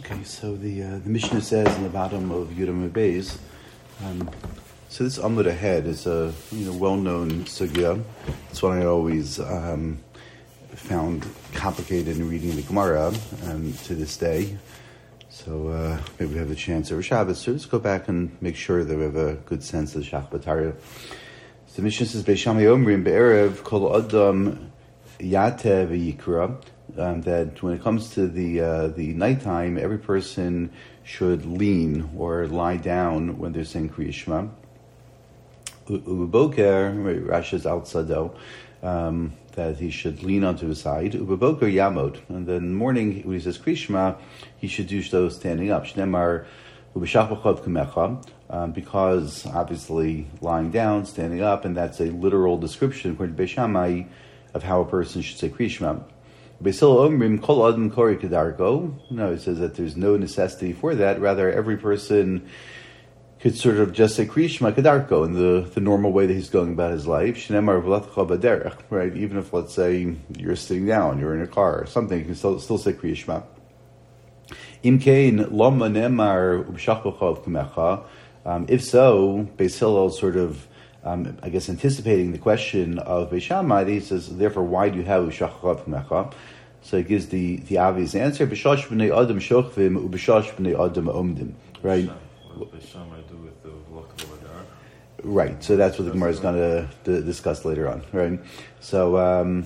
Okay, so the Mishnah says in the bottom of Yudam Beis, so this Amud ahead is a well-known sugya. It's one I always found complicated in reading the Gemara to this day. So maybe we have a chance over Shabbos. So let's go back and make sure that we have a good sense of the Shach B'Tarya. So the Mishnah says, Beis Shammai Omrim Be'erev Kol Adam Yate V'Yikra. That when it comes to the nighttime, every person should lean or lie down when they're saying Kriya Shema. Ubeboker, Rasha's outside that he should lean onto his side. Ubeboker Yamod, and then in the morning when he says Kriya Shema, he should do so standing up. Shnemar Ubeshachachov Kamecha, because obviously lying down, standing up, and that's a literal description according to Beis Shammai of how a person should say Kriya Shema. Beis Hillel Omrim Kol Adam Kori Kedarko. No, it says that there's no necessity for that. Rather, every person could sort of just say Kriya Shema Kedarko in the normal way that he's going about his life. Shnemar V'Latcha B'Derech. Right? Even if, let's say, you're sitting down, you're in a car or something, you can still say Kriya Shema. Im Kein Lama Nemar Ub'Shachachov K'mecha. If so, Beis Hillel sort of I guess anticipating the question of Beis Shammai, he says, therefore, why do you have U'Shachachov K'mecha? So he gives the obvious answer, B'shash b'nei Adam shochvim, u'b'shash b'nei Adam omdim. Right? What does Beis Shammai do with the V'Latcha B'Derech? Right, so that's what the Gemara is going to discuss later on. Right? So,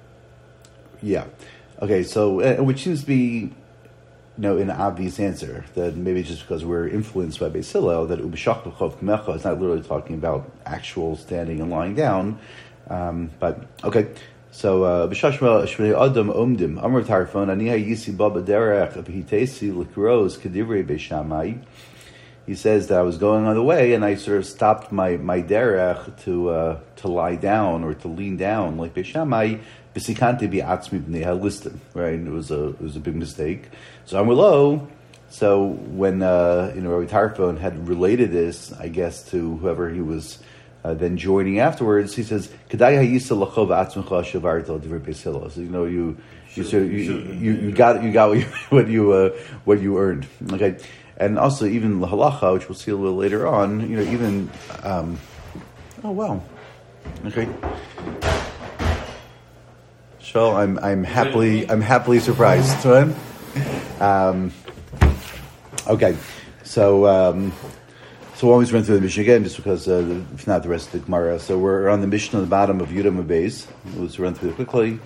yeah. Okay, so, which seems to be an obvious answer, that maybe just because we're influenced by Beis Hillel, that Ubeshachachov K'mecha is not literally talking about actual standing and lying down. But, okay. So, B'shashma Shmei Adam Omdim, Amr Tarfon, Aniha Yisi Baba Derech, Abhitesi Likros, Kedivrei Beis Shammai. He says that I was going on the way and I sort of stopped my derech to lie down or to lean down like Beis Shammai. B'sikanti bi'atzmi b'nei halistim. Right, and it was a big mistake. So I'm below. So when Rabbi Tarfon had related this, I guess, to whoever he was then joining afterwards, he says, "Kedai hayisa lachov atzmecha shavarto divrei Beis Hillel." So you got what you earned. Okay. And also, even the halacha, which we'll see a little later on, even oh wow, okay. So I'm happily surprised. Okay, so we'll always run through the Mishnah again, just because if not the rest of the Gemara. So we're on the Mishnah on the bottom of Yudam Beis. We'll just run through it quickly.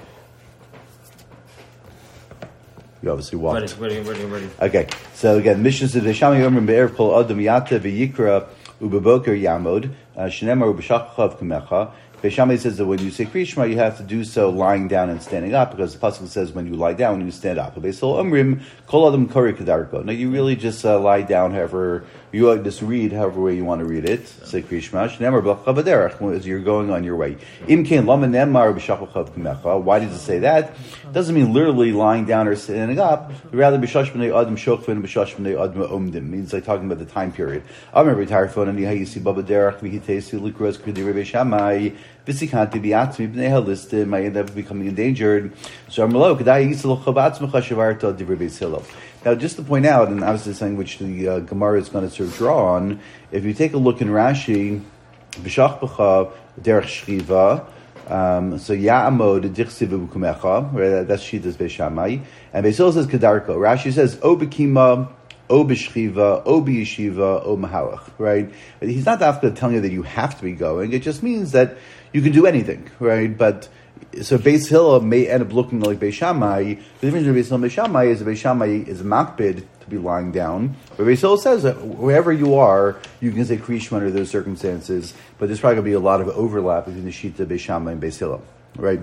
You obviously walked. Ready. Okay, so again, Mishnah says, "V'shami Yomrim be'erev kol adam yata v'yikra u'beboker yamod shenemar u'b'shachachov k'mecha." Beis Shammai says that when you say Kriya Shema, you have to do so lying down and standing up, because the pasuk says when you lie down, you stand up. Beis Hillel Omrim kol adam kori kedarko. Now you really just lie down, however you just read however way you want to read it. Say Kriya Shema shenemar v'Latcha B'Derech as you're going on your way. Im kein lama nemar b'shachachov k'mecha. Why does it say that? It doesn't mean literally lying down or standing up. Rather b'shash b'nei adam shokvin b'shash b'nei adam omdim. Means like talking about the time period. I remember Tarfon and Yisi Baba Derech v'hitesi likros k'divrei Beis Shammai. V'sikanti bi'atzmi b'nei halistim. I end up becoming endangered. So I'm below. Kedai yisel chabatzmecha shavarto divrei Beis Hillel. Now, just to point out, and obviously something which the Gemara is going to sort of draw on, if you take a look in Rashi, b'shach b'cha derech shchiva, so ya'amod dichsiv b'kumecha, right, that's Shitas Beis Shammai, and Beis Hillel says kedarko. Rashi says o b'kima, o b'shchiva, o b'yeshiva, o mahalach, right? He's not after telling you that you have to be going. It just means that you can do anything, right? But so Beis Hillel may end up looking like Beis Shammai. The difference between Beis Hillel and Beis Shammai is that Beis Shammai is makbid to be lying down. But Beis Hillel says that wherever you are, you can say Kriya Shema under those circumstances. But there's probably going to be a lot of overlap between the Shita, Beis Shammai, and Beis Hillel, right?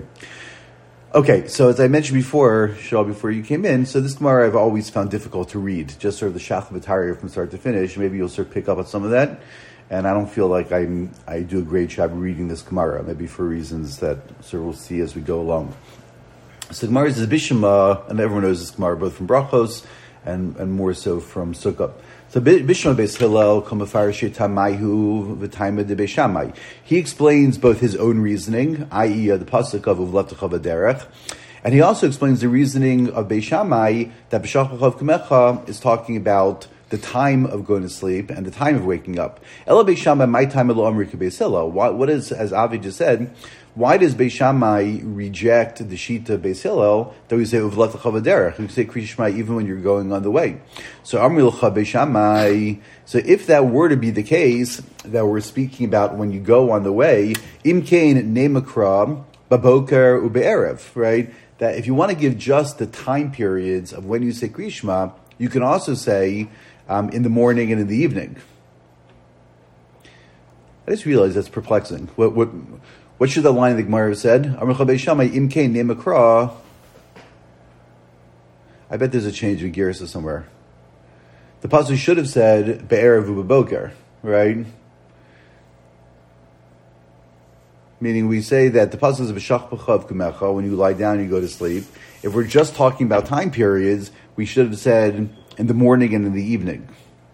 Okay, so as I mentioned before, Shaul, before you came in, so this Gemara I've always found difficult to read, just sort of the Shach B'Tarya from start to finish. Maybe you'll sort of pick up on some of that. And I don't feel like I do a great job reading this Gemara, maybe for reasons that sort of we'll see as we go along. So Gemara is Bishma, and everyone knows this Gemara both from Brachos and more so from Sukkah. So Bishma Beis Hillel Kamafarish Tamayhu V'Taima de Beis Shammai. He explains both his own reasoning, i.e. the pasuk of Uvlatcha B'Derech, And he also explains the reasoning of Beis Shammai that B'shach b'chav kamecha is talking about the time of going to sleep and the time of waking up. Ela Beis Shammai, my time elo amri Beis Hillel. What is, as Avi just said, why does Beis Shammai reject the Shita Beis Hillel that we say uvlat l'chav derech? We say Kriya Shema even when you're going on the way. So amri l'chav Beis Shammai. So if that were to be the case that we're speaking about when you go on the way, im kain nemakra baboker ube'erev, right? That if you want to give just the time periods of when you say Kriya Shema, you can also say in the morning and in the evening. I just realized that's perplexing. What should the line of the Gemara have said? I bet there's a change in Girsa somewhere. The pasuk should have said be'erev u'beboker, right? Meaning we say that the pasuk is b'shach b'chav kumecha, when you lie down and you go to sleep. If we're just talking about time periods, we should have said in the morning and in the evening.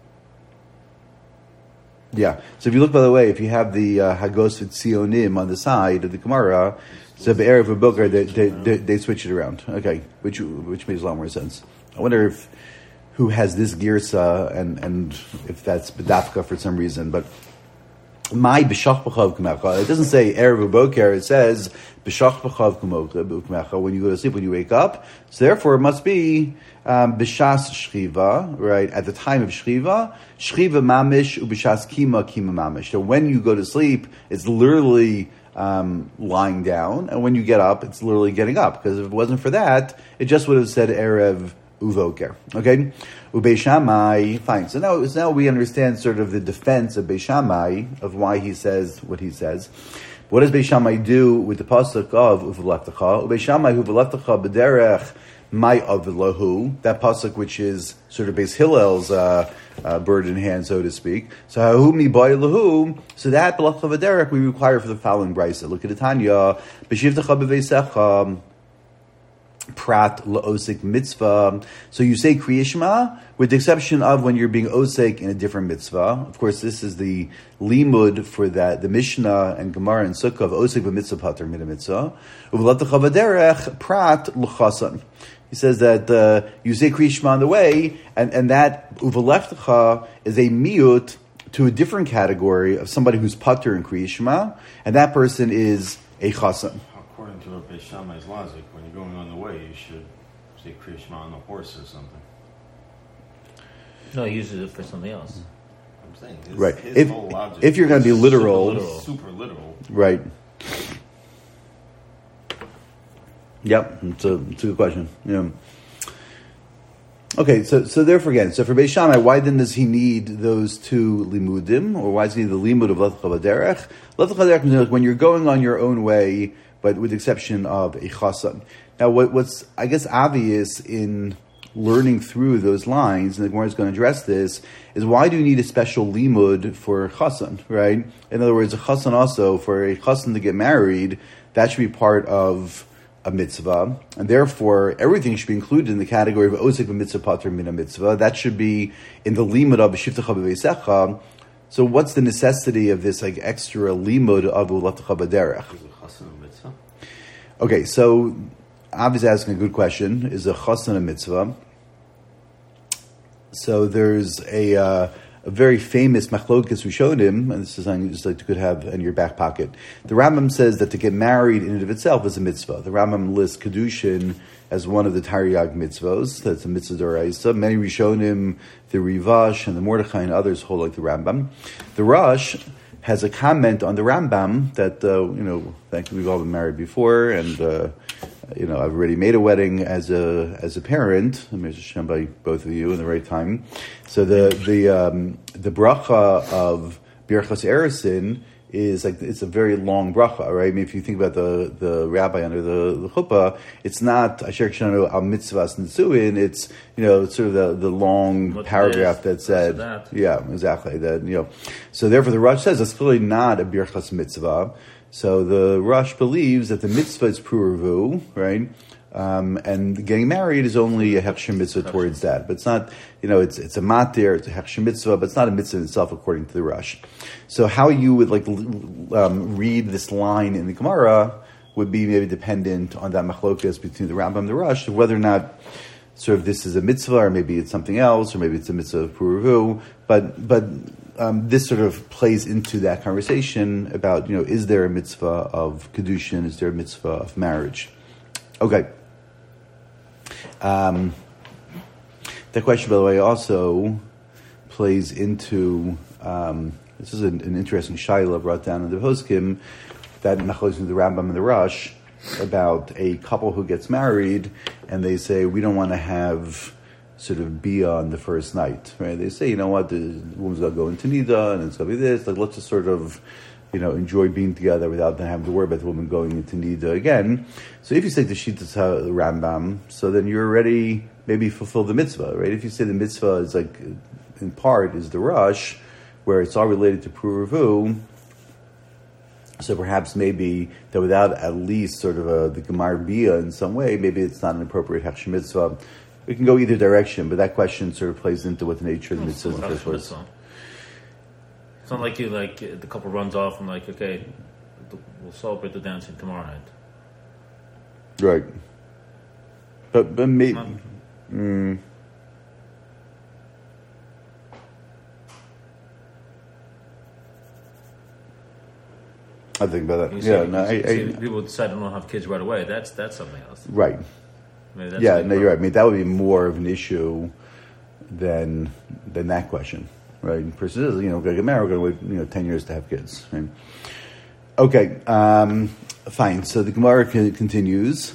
Yeah. So if you look, by the way, if you have the Hagos Tzionim on the side of the Gemara, so be'erev u'boker, they switch it around. Okay, which makes a lot more sense. I wonder who has this girsa and if that's bedafka for some reason, but my b'shach b'chav k'mecha. It doesn't say erev u'boker. It says b'shach b'chav k'mecha when you go to sleep, when you wake up. So therefore, it must be b'shas shchiva, right? At the time of shchiva mamish u'b'shas kima mamish. So when you go to sleep, it's literally lying down, and when you get up, it's literally getting up. Because if it wasn't for that, it just would have said erev uvoker. Okay, Beis Shammai. Fine. So now we understand sort of the defense of Beis Shammai of why he says what he says. What does Beis Shammai do with the pasuk of uveleftecha? Beis Shammai uveleftecha b'derech my avlahu. That pasuk, which is sort of Beis Hillel's bird in hand, so to speak. So hahu mi ba'elahu. So that b'lecha v'derech we require for the following brisa. Look at the Tanya. B'shivtecha b'veisecha. Prat la'osik mitzvah. So you say Kriya Shema, with the exception of when you're being osik in a different mitzvah. Of course, this is the limud for that, the Mishnah and Gemara and Sukkah of osik b'mitzvah pater min mitzvah. Uvelatach avaderech prat l'chasan. He says that you say Kriya Shema on the way, and that uvelatach is a miut to a different category of somebody who's pater in Kriya Shema, and that person is a chasan. According to Beis Shammai's logic, when you're going on the way, you should say Kriya Shema on the horse or something. No, he uses it for something else. I'm saying, right. His whole logic if you're going to be literal, super literal. Right. Yep, it's a good question. Yeah. Okay, so therefore again, so for Beis Shammai, why then does he need those two limudim, or why does he need the limud of Leftecha B'derech? Leftecha B'derech means when you're going on your own way, but with the exception of a chasan. Now, what's I guess obvious in learning through those lines, and the Gemara is going to address this, is why do you need a special limud for chasan, right? In other words, a chasan also, for a chasan to get married, that should be part of a mitzvah, and therefore everything should be included in the category of osik b'mitzvah pater min a mitzvah. That should be in the limud of b'shivtecha b'veisecha. So what's the necessity of this like extra limud of u'leftecha b'derech? Okay, so obviously asking a good question. Is a chasan a mitzvah? So there's a very famous machlokes we showed him, and this is something you just like to have in your back pocket. The Rambam says that to get married in and of itself is a mitzvah. The Rambam lists kedushin as one of the Taryag mitzvos. That's a mitzvah d'oraisa. Many Rishonim, the Rivash and the Mordechai and others hold like the Rambam. The Rosh has a comment on the Rambam that thankfully we've all been married before, and I've already made a wedding as a parent. I'm Hashem by both of you in the right time. So the bracha of Birchas Erisin is like, it's a very long bracha, right? I mean, if you think about the rabbi under the chuppah, it's not Asher Kshanu al mitzvahs nitzuin. It's it's sort of the long paragraph that said, yeah, exactly that. So therefore, the Rosh says it's clearly not a Birchas mitzvah. So the Rosh believes that the mitzvah is pruruvu, right? And getting married is only a hechsher mitzvah towards that. But it's not, it's a matir, it's a hechsher mitzvah, but it's not a mitzvah in itself according to the Rosh. So how you would read this line in the Gemara, would be maybe dependent on that machlokas between the Rambam and the Rush, whether or not sort of this is a mitzvah, or maybe it's something else, or maybe it's a mitzvah of Puruvu. But this sort of plays into that conversation about, is there a mitzvah of kedushin? Is there a mitzvah of marriage? Okay. That question, by the way, also plays into. This is an interesting shaila brought down in the Poskim that machlokes in the Rambam and the Rush about a couple who gets married, and they say we don't want to have sort of bia on the first night, right? They say, the woman's going to go into nida, and it's going to be this. Like, let's just sort of, enjoy being together without them having to worry about the woman going into nida again. So if you say the Shitas Rambam, so then you're already maybe fulfill the mitzvah, right? If you say the mitzvah is like in part is the Rush, where it's all related to Puruvu, so perhaps maybe that without at least sort of the Gemar Bia in some way, maybe it's not an appropriate Hechsher Mitzvah. We can go either direction, but that question sort of plays into what the nature of the mitzvah is in the first place. It's not like the couple runs off and okay, we'll celebrate the dancing tomorrow night. Right. But maybe... I think about that. People decide to not have kids right away. That's something else. Right. You're right. I mean, that would be more of an issue than that question, right? The person is, going to get married, we're going to wait, 10 years to have kids, right? Okay, fine. So the Gemara continues.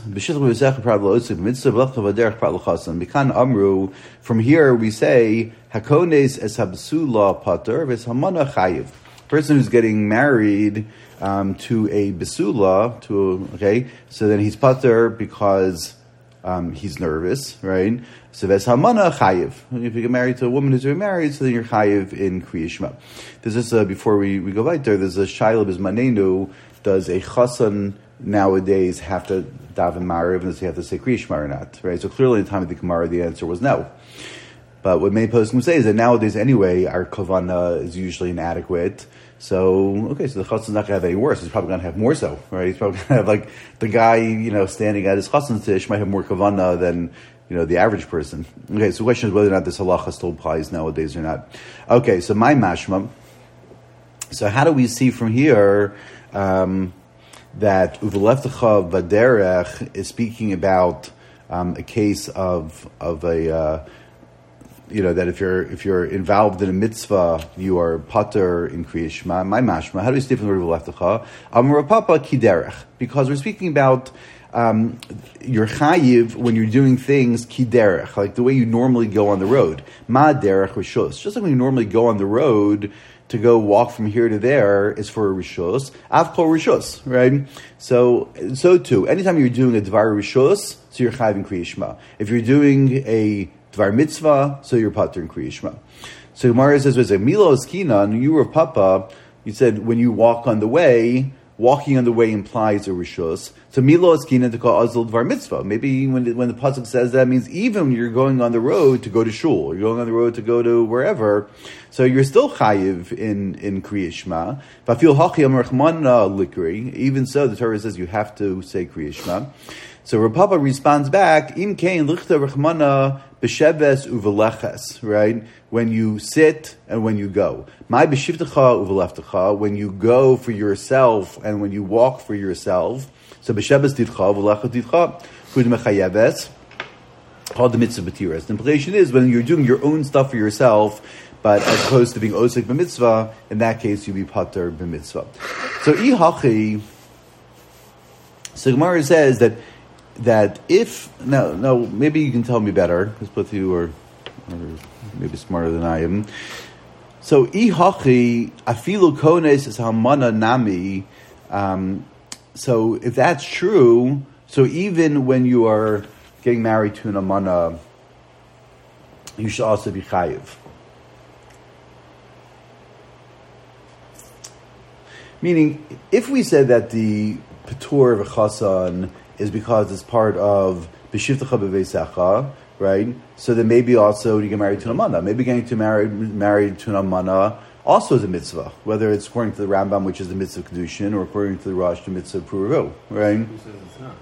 From here we say, Hakones es habsula pater v'eshamana chayiv. Person who's getting married to a besula, so then he's pater because he's nervous, right? So that's hamana chayiv. If you get married to a woman who's remarried, so then you're chayiv in Kriya Shema. There's this, before we go right there, there's a shaila bismanenu, does a chasan nowadays have to daven mariv, and does he have to say Kriya Shema or not, right? So clearly in the time of the Gemara, the answer was no. But what many poskim say is that nowadays anyway, our kavana is usually inadequate. So the chassan's not going to have any worse. He's probably going to have more so, right? He's probably going to have the guy, standing at his chassan's tish might have more kavana than, the average person. Okay, so the question is whether or not this halacha still applies nowadays or not. Okay, so my mashma. So how do we see from here that uveleftecha vaderech is speaking about a case of a that if you're involved in a mitzvah, you are pater in Kriya Shema. My mashma. How do we see from the word v'leftecha? Amar Papa kiderech, because we're speaking about your chayiv when you're doing things kiderech, like the way you normally go on the road. Ma derech rishos, just like when you normally go on the road to go walk from here to there is for a rishos. Avkol rishos, right? So too, anytime you're doing a dvar rishos, so you're chayiv in Kriya Shema. If you're doing a dvar mitzvah, so you're pater in Kriya Shema. So Gemara says, Milo Skinan, you were Papa, you said when you walk on the way, walking on the way implies a rishus. So Milo Skinan to call Azul dvar mitzvah. Maybe when the pasuk says that, means even when you're going on the road to go to shul, you're going on the road to go to wherever, so you're still chayiv in Kriya Shema. Vafil hachiyam rachmana likri. Even so, the Torah says you have to say Kriya Shema. So Rav Papa responds back, Im kein lichta rachmana b'sheves uveleches, right? When you sit and when you go. My b'shivtecha uveleftecha, when you go for yourself and when you walk for yourself. So b'sheves tidcha, uvelecha tidcha, hud mechayeves, called the mitzvah b'tiras. The implication is when you're doing your own stuff for yourself, but as opposed to being osik b'mitzvah, in that case you be pater b'mitzvah. So ihachi, so Gemara says that if now maybe you can tell me better, because both of you are maybe smarter than I am. So ihachi afilu kones is hamana nami. So if that's true, so even when you are getting married to an amana, you should also be chayiv. Meaning, if we said that the patur of a chasan is because it's part of b'shivtecha b'veisecha, right? So then maybe also you get married to an amana. Maybe getting married to an amana also is a mitzvah, whether it's according to the Rambam, which is the mitzvah of Kedushin, or according to the Rosh, the mitzvah of Puravu, right? Who says it's not?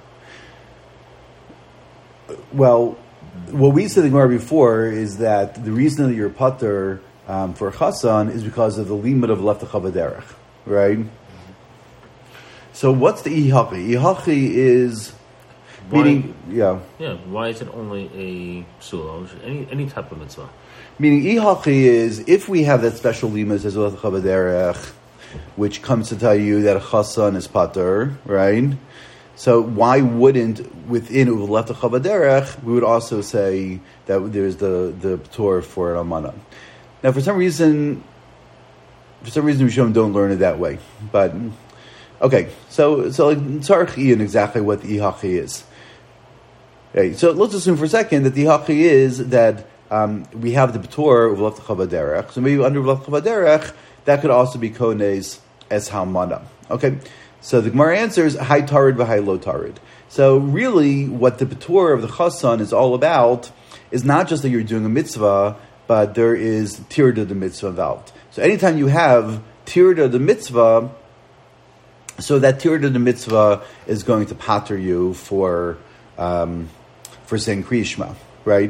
Well, what we said in the Gemara before is that the reason that you're pater for Chassan is because of the limit of left derech, right? So what's the ihachi? Ihachi is meaning, Yeah, why is it only a psula? Any type of mitzvah? Meaning ihachi is if we have that special limit as left derech, which comes to tell you that a Chassan is pater, right? So why wouldn't within Uvelefta Chavaderech we would also say that there's the Torah for an Almana? Now, for some reason Rishonim don't learn it that way. But okay, so like Tzarech Ian exactly what the Ihachi is. Okay, so let's assume for a second that the Ihachi is that we have the Torah Uvelefta Chavaderech. So maybe under Uvelefta Chavaderech that could also be Kones as Halmana. Okay. So the Gemara answers, high tarid v'high low tarid. So really what the Torah of the Chassan is all about is not just that you're doing a mitzvah, but there is tirda the mitzvah involved. So anytime you have tirda the mitzvah, so that tirda the mitzvah is going to pater you for saying Kriya Shema, right?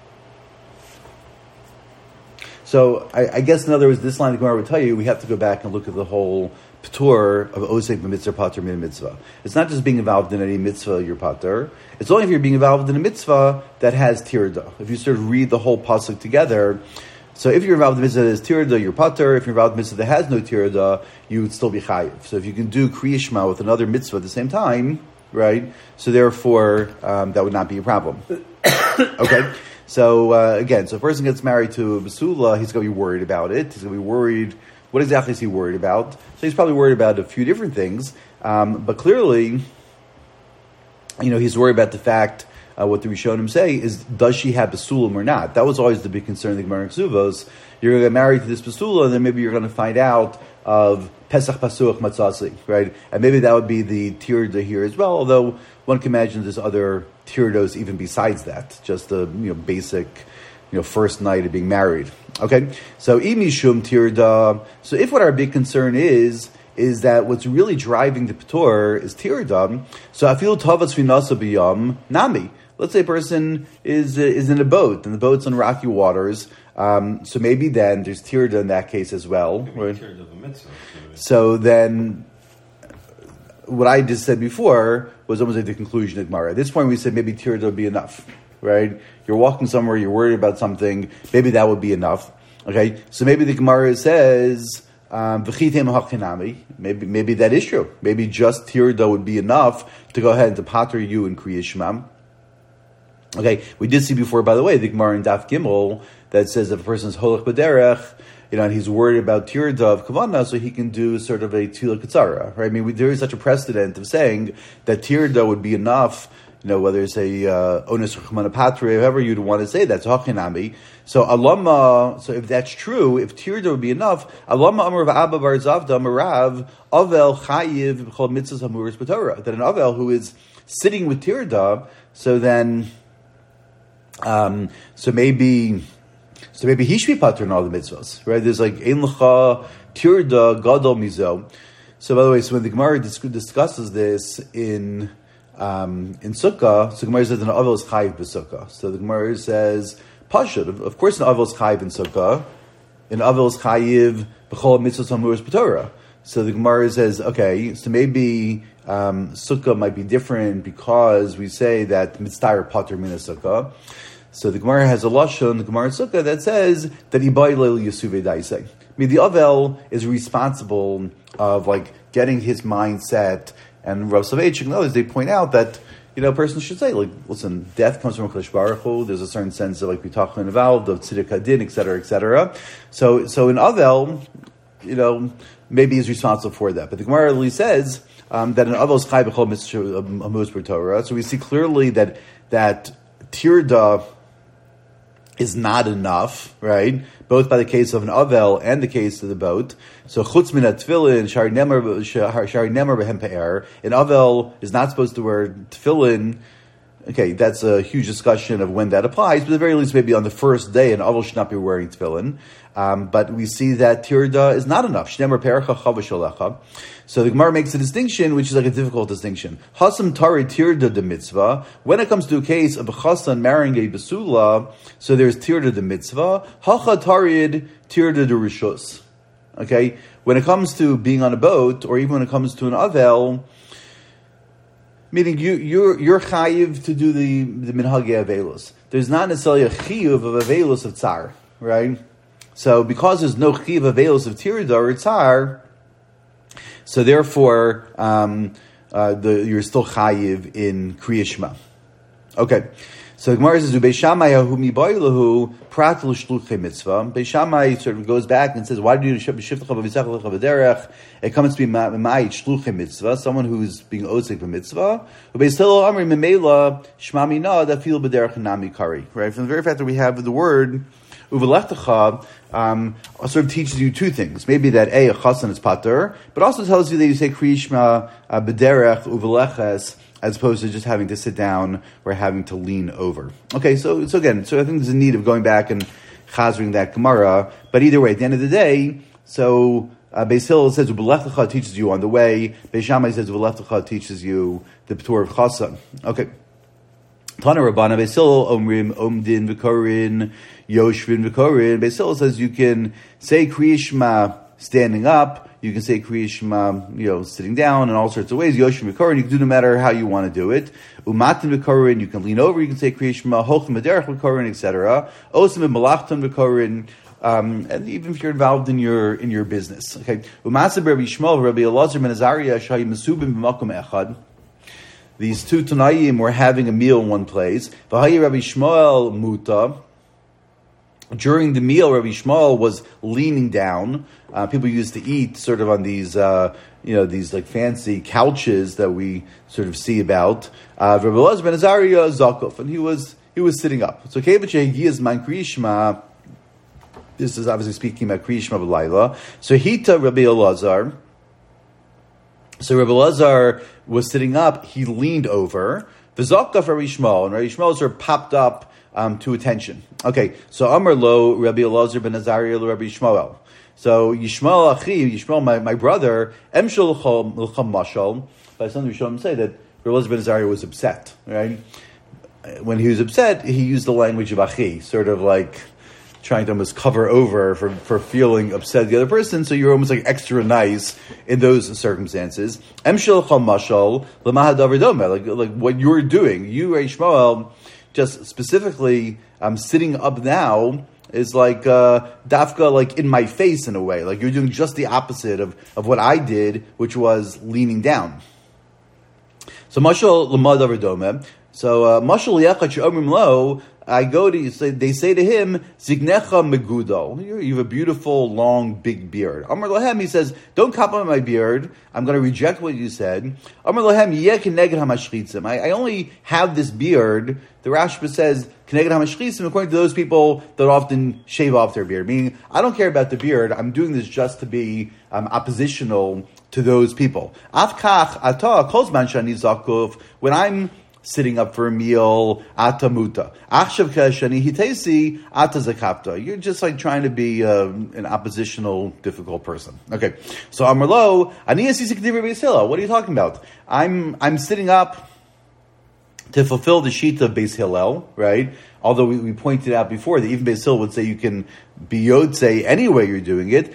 So I guess in other words, this line of the Gemara would tell you we have to go back and look at the whole P'tur of Osek b'mitzvah pater min mitzvah. It's not just being involved in any mitzvah you're pater. It's only if you're being involved in a mitzvah that has tirda. If you sort of read the whole pasuk together, so if you're involved in a mitzvah that has tirda, you're pater. If you're involved in a mitzvah that has no tirda, you would still be chayiv. So if you can do Kriya Shema with another mitzvah at the same time, right? So therefore, that would not be a problem. Okay. So again, so a person gets married to a basula, he's going to be worried about it. He's going to be worried. What exactly is he worried about? So he's probably worried about a few different things, but clearly, he's worried about the fact what the Rishonim say is, does she have basulim or not? That was always the big concern of the Gemara in Ksuvos. You're going to get married to this basula, and then maybe you're going to find out of Pesach Pasuach Matzasi, right? And maybe that would be the tirda here as well. Although one can imagine there's other tirdos even besides that, just the basic. First night of being married. Okay, so imishum tirda. So if what our big concern is that what's really driving the p'tor is tirda. So afil tavas finasa biyam nami. Let's say a person is in a boat and the boat's on rocky waters. So maybe then there's tirda in that case as well. Right? So then, what I just said before was almost like the conclusion of Gemara. At this point, we said maybe tirda would be enough. Right? You're walking somewhere, you're worried about something, maybe that would be enough. Okay? So maybe the Gemara says, maybe that is true. Maybe just tirda would be enough to go ahead and to pater you in Kriya Shema. Okay, we did see before, by the way, the Gemara in Daf Gimel that says if a person's holach b'derech, and he's worried about tirda of kavanah, so he can do sort of a tila katsara, right? I mean, there is such a precedent of saying that tirda would be enough, whether it's a onus or chumana patre, however you'd want to say that, so hachinami. So alama, so if that's true, if tirda would be enough, alama amar v'abba bar zavda marav avel chayiv b'chol mitzvahs hamuris b'torah, that an avel who is sitting with tirda, so then, so maybe he should be pater in all the mitzvahs, right? There's like ein l'cha tirda gadol mizo. So by the way, so when the Gemara discusses this in Sukkah, so the Gemara says an avel is chayiv b'sukkah. So the Gemara says pashut. Of course, an avel is chayiv in Sukkah. An avel is chayiv b'chol mitzvahs hamuris b'torah. So the Gemara says, okay, so maybe Sukkah might be different because we say that mitzvah pater min Sukkah. So the Gemara has a lashon, the Gemara in Sukkah, that says that ibai leil yasuve daisei. I mean, the avel is responsible of getting his mind set. And Rav Soloveitchik and others, they point out that a person should say, listen, death comes from Kadosh Baruch Hu. There's a certain sense of bitachon involved, of tzedek hadin, etc., etc. So in avel, maybe he's responsible for that. But the Gemara really says that an avel is chai b'chol mitzvah hamuris b'torah. So we see clearly that tirda is not enough, right? Both by the case of an avel and the case of the boat. So chutz min tefillin shari nemer b'hem pe'er. An avel is not supposed to wear tefillin Okay, that's a huge discussion of when that applies, but at the very least, maybe on the first day, an avol should not be wearing tefillin. But we see that tirda is not enough. Shnemer perecha chavash alecha. So the Gemara makes a distinction, which is like a difficult distinction. Hasam tari tirda de mitzvah. When it comes to a case of a chassan marrying a basula, so there's tirda de mitzvah. Hacha tarid tirda de rishus. Okay, when it comes to being on a boat, or even when it comes to an avel, meaning you're chayiv to do the minhagei avelus. There's not necessarily a chiyuv of avelus of tsar, right? So because there's no chiyuv of avelus of tirda or tsar, so therefore you're still chayiv in Kriya Shema. Okay. So the Gemara says, Beis Shammai hu mibaylahu prat l'shluchei mitzvah. Beis Shammai sort of goes back and says, why do you do b'shivtecha v'visach lecha v'derech? It comes to be ma'ayit shluchei mitzvah, someone who's being osek b'mitzvah. Beis Hillel amri memela shma mina dafil b'derech nami kari. Right? From the very fact that we have the word uvelechtecha, sort of teaches you two things. Maybe that a chassan is pater, but also tells you that you say Kriya Shema b'derech uveleches, as opposed to just having to sit down or having to lean over. Okay, so again, I think there's a need of going back and chazering that Gemara. But either way, at the end of the day, so Beis Hillel says U'b'lechtecha teaches you on the way. Beis Shammai says U'b'lechtecha teaches you the P'tur of Chassan. Okay. Tana Rabbana Beis Hillel Omrim Omdin V'Korin Yoshvin V'Korin. Beis Hillel says you can say Kriya Shema standing up. You can say Kriya Shema, sitting down in all sorts of ways. Yoshim V'Korin, you can do no matter how you want to do it. Umatin V'Korin, you can lean over, you can say Kriya Shema, Hochim V'Derech V'Korin, etc. Osim V'Malachton V'Korin, and even if you're involved in your business. Okay. Umatzah Rabbi Shmuel, Rabbi Elazar ben Azariah, Shayi Mesubim B'Makom Echad. These two Tanaim were having a meal in one place. V'Hayi Rabbi Shmuel Muta. During the meal, Rabbi Shmuel was leaning down. People used to eat sort of on these, these like fancy couches that we sort of see about. Rabbi Elazar ben Azariah Zakuf, and he was sitting up. So Kevach Yehiyaz Man Kriya Shema. This is obviously speaking about Kriya Shema b'Layla. So Hita Rabbi Elazar. So Rabbi Elazar was sitting up. He leaned over. V'Zakuf Rabbi Shmuel, and Rabbi Shmuel sort of popped up to attention. Okay, so Amar Lo Rabbi Elazar ben Azariah Rabbi Shmuel. So Yishmael Achi, Yishmael, my brother, Emshel L'cham Mashal. By some Rishonim say that Rabbi Elazar ben Azariah was upset. Right? When he was upset, he used the language of Achi, sort of like trying to almost cover over for feeling upset at the other person. So you're almost like extra nice in those circumstances. Emshel L'cham Mashal L'mahad Davridome, like what you're doing, you Yishmael. Just specifically, sitting up now is like dafka, like in my face in a way. Like you're doing just the opposite of what I did, which was leaning down. So mashal lamad averdome. So mashal yachat she'omrim lo. I go to they say to him, Zignecha Megudo. You have a beautiful, long, big beard. Amar Lohem, he says, don't compliment my beard. I'm going to reject what you said. Amar Lohem, Yeh Keneged HaMashchitzim. I only have this beard. The Rashba says, Keneged HaMashchitzim, according to those people that often shave off their beard. Meaning, I don't care about the beard. I'm doing this just to be oppositional to those people. Afkach Ata Kozman Shani Zakuf. When I'm sitting up for a meal, ata muta. Achshav kashani hitesi, ata zakapta. You're just like trying to be an oppositional, difficult person. Okay, so Amarlo, aniyas yisikdiv Beis Hillel. What are you talking about? I'm sitting up to fulfill the shita of Beis Hillel, right? Although we pointed out before that even Beis Hillel would say you can be Yotzei any way you're doing it.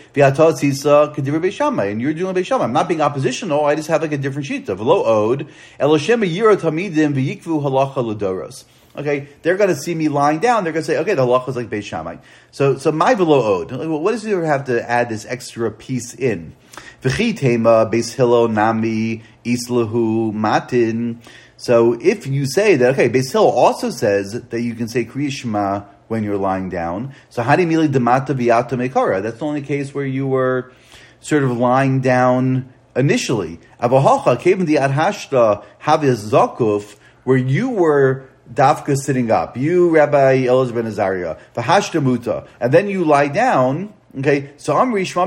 And you're doing Beis Shammai. I'm not being oppositional. I just have like a different shita. V'lo od eloshema yiro tamidim v'yikvu halacha l'doros. Okay, they're going to see me lying down. They're going to say, okay, the halacha is like Beis Shammai. So my v'lo od. What does it have to add this extra piece in? V'chi tema Beis Hillel nami islahu matin. So if you say that, okay, Beis Hillel also says that you can say Kriya Shema when you're lying down. So Hadi Mili Demata Viata Mekara. That's the only case where you were sort of lying down initially. Avahacha Kevin the Adhashta Haviz Zakuf, where you were Dafka sitting up. You, Rabbi Elazar ben Azariah, Vahashta Muta, and then you lie down. Okay, so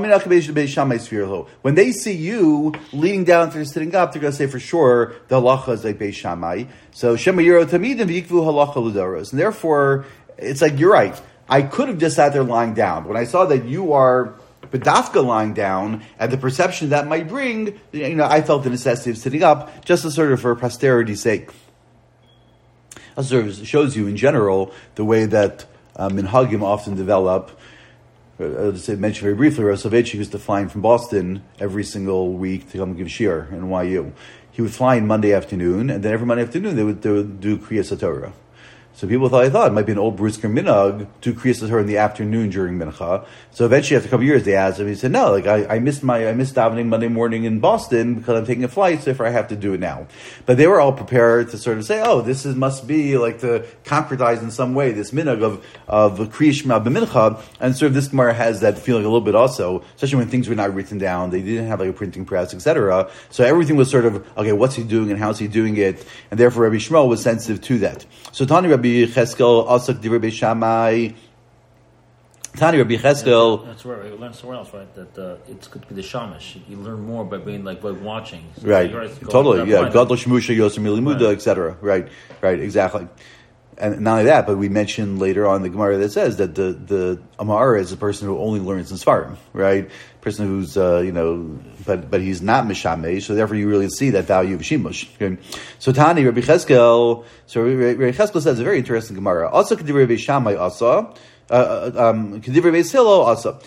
when they see you leaning down to sitting up, they're going to say for sure the halacha is like Beis Shammai. So Shema Yiro Tamidim v'yikvu halacha l'doros, and therefore it's like you're right. I could have just sat there lying down. When I saw that you are bedafka lying down, and the perception that might bring, I felt the necessity of sitting up, just to sort of for posterity's sake. That sort of shows you in general the way that minhagim often develop. I'll just mention very briefly, Rav Soloveitchik used to fly in from Boston every single week to come give shiur in NYU. He would fly in Monday afternoon, and then every Monday afternoon they would do Kriyas HaTorah. So people thought it might be an old Brisker minhag to Kriyas HaTorah in the afternoon during Mincha. So eventually, after a couple of years, they asked him. He said, "No, I missed davening Monday morning in Boston because I'm taking a flight, so therefore I have to do it now." But they were all prepared to sort of say, "Oh, this must be like to concretize in some way this minhag of Kriyas Shema b'Mincha," and sort of this Gemara has that feeling a little bit also, especially when things were not written down, they didn't have like a printing press, etc. So everything was sort of okay. What's he doing and how's he doing it? And therefore, Rabbi Shmuel was sensitive to that. So Tani Rabbi Cheskel Asak Divrei Beis Shammai. Tani Rabbi Cheskel. That's where we learn somewhere else, right? That it's good to be the shamish. You learn more by being by watching. So right. Totally. Yeah. Gadol Shmusha Yosem Milimuda, etc. Right. Exactly. And not only that, but we mentioned later on the Gemara that says that the Amar is a person who only learns in Sfarim, right? Person who's, but he's not Mishameh, so therefore you really see that value of Shimush. Okay? So Tani, Rabbi Cheskel, Rabbi Cheskel says a very interesting Gemara. Also, Kedivrei Beis Shammai also, Kedivrei Beis Hillel also,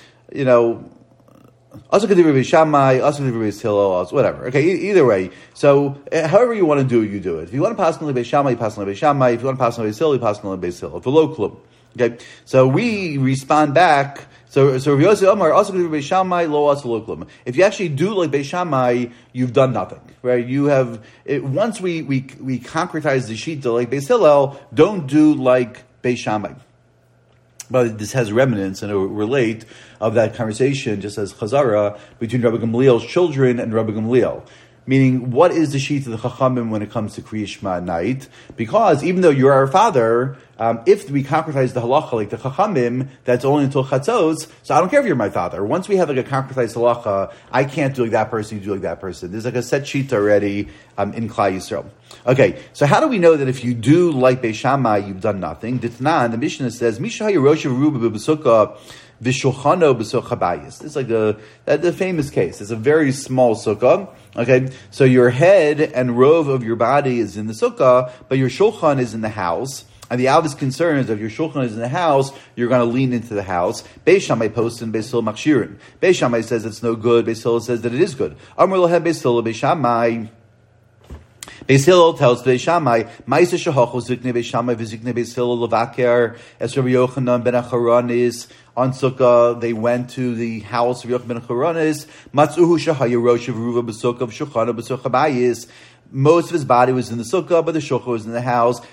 also Kedivrei Beis Shammai, also Kedivrei Beis Hillel, also whatever. Okay, either way. So, however you want to do it, you do it. If you want to pass on the Beis Shammai, you pass on the Beis Shammai. If you want to pass on the Beis Hillel, you pass on the Beis Hillel. V'lo klum. Okay, so we respond back. So Rav Yossi Omar also Kedivrei Beis Shammai, lo also lo klum. If you actually do like Beis Shammai, you've done nothing, right? You have once we concretize the shita like Beis Hillel, don't do like Beis Shammai. But this has remnants and it will relate of that conversation, just as Chazara, between Rabbi Gamliel's children and Rabbi Gamliel. Meaning, what is the sheet of the Chachamim when it comes to Kriyas Shema at night? Because even though you're our father, if we concretize the halacha like the Chachamim, that's only until Chatzos, so I don't care if you're my father. Once we have like a concretized halacha, I can't do like that person, you do like that person. There's like a set sheet already in Klal Yisrael. Okay, so how do we know that if you do like Beis Shammai, you've done nothing? Ditnan, the Mishnah says, Misha HaYerosh Ruba B'Sukkah V'Shulchano B'Sukkah Bayis. It's like the famous case. It's a very small sukkah. Okay, so your head and rove of your body is in the sukkah, but your shulchan is in the house. And the obvious concern is if your shulchan is in the house, you're going to lean into the house. Beis Shammai posts in Beis Hillel Machshirin. Beis Shammai says it's no good. Beis Hillel says that it is good. Amar Lohem Beis Hillel Beis Shammai. Beis Hillel tells Beis Shammai, Ma'aseh shehachu ziknei Beis Shammai v'ziknei Beis Hillel levaker es Rabbi Yochanan ben Acharonis. On Sukkah, they went to the house of Yochanan ben Acharonis. Matzuhu shehayerosh of Ruva b'Sukkah v'Shulchano b'Sukkah bayis. Most of his body was in the sukkah, but the shulchan was in the house.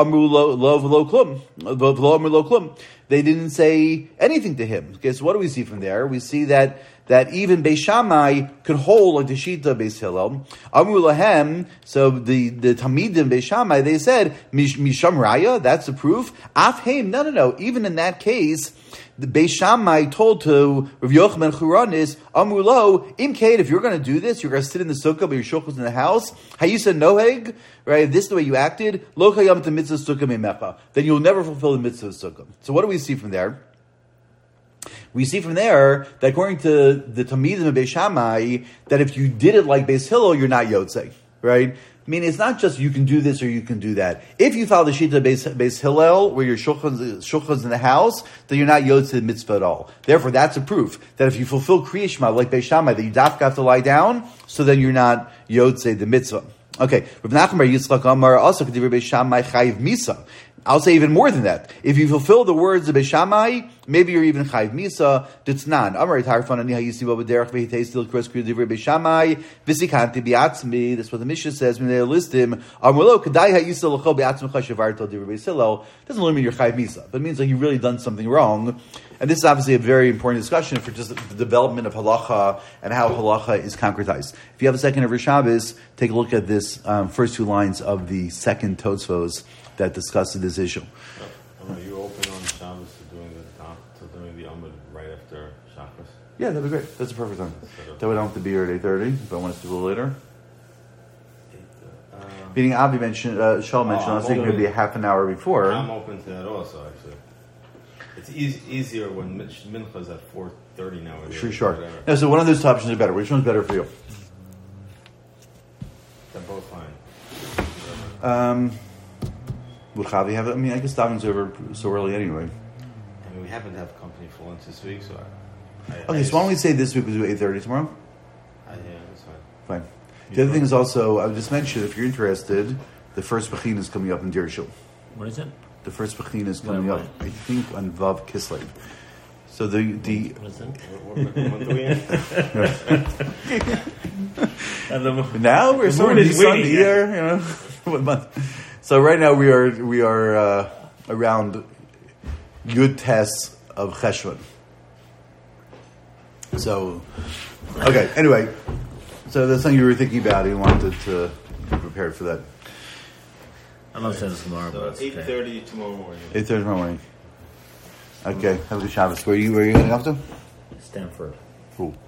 They didn't say anything to him. Okay, so what do we see from there? We see that even Beis Shammai could hold like the Shita Beis Hillel. Amru lahem, so the Tamidim Beis Shammai, they said, Misham Raya, that's the proof. Afheim, no. Even in that case, the Beis Shammai told to Rav Yochanan Churanis, Amru lo, Imkade, if you're going to do this, you're going to sit in the sukkah, but your shulchan's in the house. Hayisa noheg, right? If this is the way you acted, lo kayam to mitzvah sukkah memecha, then you'll never fulfill the mitzvah of sukkah. So what do we see from there? We see from there that according to the Talmidim of Beis Shammai, that if you did it like Beis Hillel, you're not Yotzei, right? I mean, it's not just you can do this or you can do that. If you follow the Shita of Beis Hillel, where your shulchan's in the house, then you're not Yotzei mitzvah at all. Therefore, that's a proof that if you fulfill Kriyas Shema like Beis Shammai, that you have to lie down, so then you're not Yotzei the mitzvah. Okay, Rav Nachman bar Yitzchak Amar also Kedivrei Beis Shammai chayiv misa. I'll say even more than that. If you fulfill the words of Beis Shammai, maybe you're even chayiv misa. Ditznan Amar Tarfan Ani Hayisi B'Derech V'Hitei Still Kros Kedivrei Beis Shammai V'Sikanti B'Atzmi. That's what the Mishnah says when they list him. Amrlo Kedai Hayisa L'Chol B'Atzmi Chashavar Tel Divrei Beis Hillel. Doesn't really mean you're chayiv misa, but it means like you've really done something wrong. And this is obviously a very important discussion for just the development of halacha and how halacha is concretized. If you have a second over Shabbos, take a look at this first two lines of the second Tosfos that discusses this issue. Are you open on Shabbos to doing the Amud right after Shabbos? Yeah, that'd be great. That's a perfect time. Instead of- That way I don't have to be here at 8:30, if I want us to do a little later. Uh, Meaning Avi mentioned, Shaul mentioned, I was thinking I'm maybe a half an hour before. I'm open to that also, actually. It's easier when Mincha is at 4:30 nowadays. Sure. Whatever. No, so one of those options is better. Which one's better for you? They're both fine. Would Chavi have it? I mean, I guess Daven's over so early anyway. I mean, we happen to have company for lunch this week, so Okay, so why don't we say this week we'll do 8:30 tomorrow? Yeah, that's fine. Fine. The other thing is also, I would just mention, if you're interested, the first Bechin is coming up in Deir Shul. What is it? The first Bechin is coming When? up, I think, on Vav Kislev. So the What is it? What do we have? now we're The so moon is Nisan waiting. here, you know. What month? So right now we are around Yud Tes of Cheshvan. So okay. Anyway, so that's something you were thinking about. You wanted to be prepared for that. I'm not saying this tomorrow, So but it's okay. 8:30 tomorrow morning. 8:30 tomorrow morning. Okay. Have a good Shabbos. Where are you heading off to? Stanford. Cool.